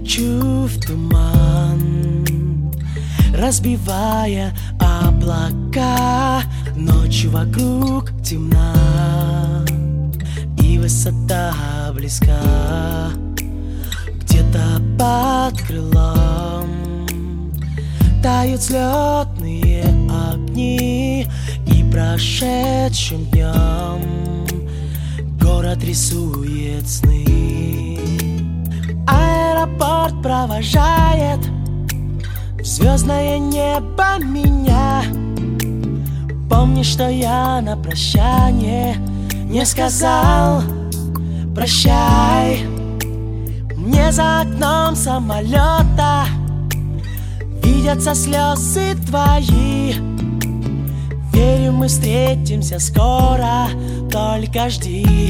лечу в туман, разбивая облака. Ночь вокруг темна, и высота близка. Где-то под крылом тают взлетные огни, и прошедшим днем город рисует сны. Аэропорт провожает в звездное небо меня. Помни, что я на прощание не сказал прощай. Мне за окном самолета видятся слезы твои. Верю, мы встретимся скоро, только жди.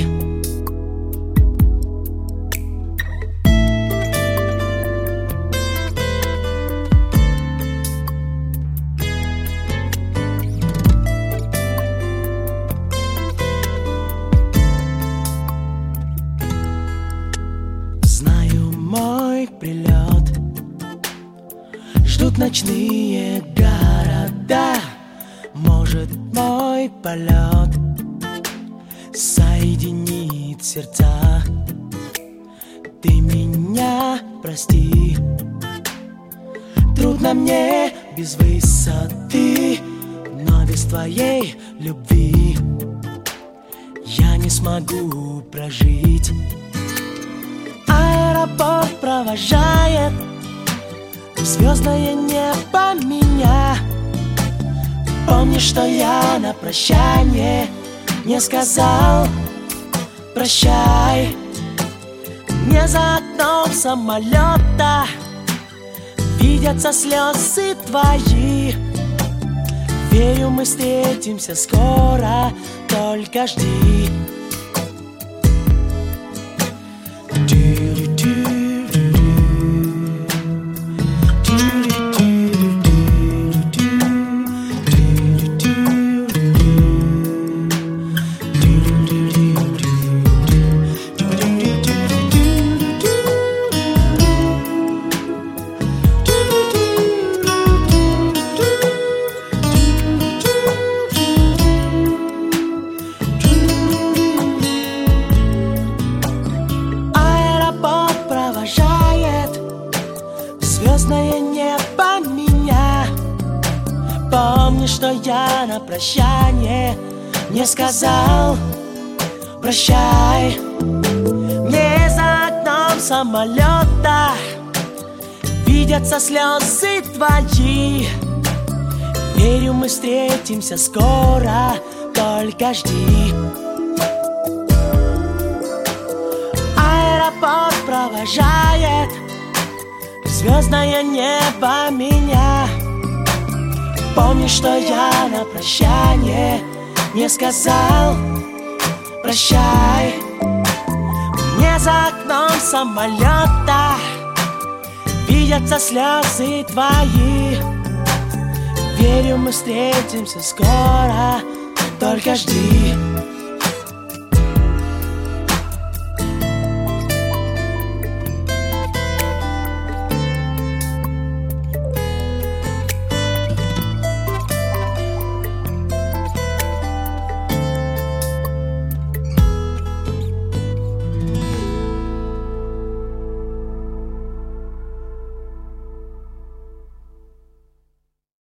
Знаю, мой прилет ждут ночные города. Может, мой полет соединит сердца. Ты меня прости, трудно мне без высоты, но без твоей любви я не смогу прожить. Аэропорт провожает в звездное небо меня. Помни, что я на прощание не сказал прощай. Мне за окном самолета видятся слезы твои. Верю, мы встретимся скоро, только жди. Звездное небо меня. Помни, что я на прощание не сказал прощай. Мне за окном самолета видятся слезы твои. Верю, мы встретимся скоро, только жди. Аэропорт провожает звездное небо меня. Помни, что я на прощание не сказал прощай. Мне за окном самолета видятся слезы твои. Верю, мы встретимся скоро, только жди.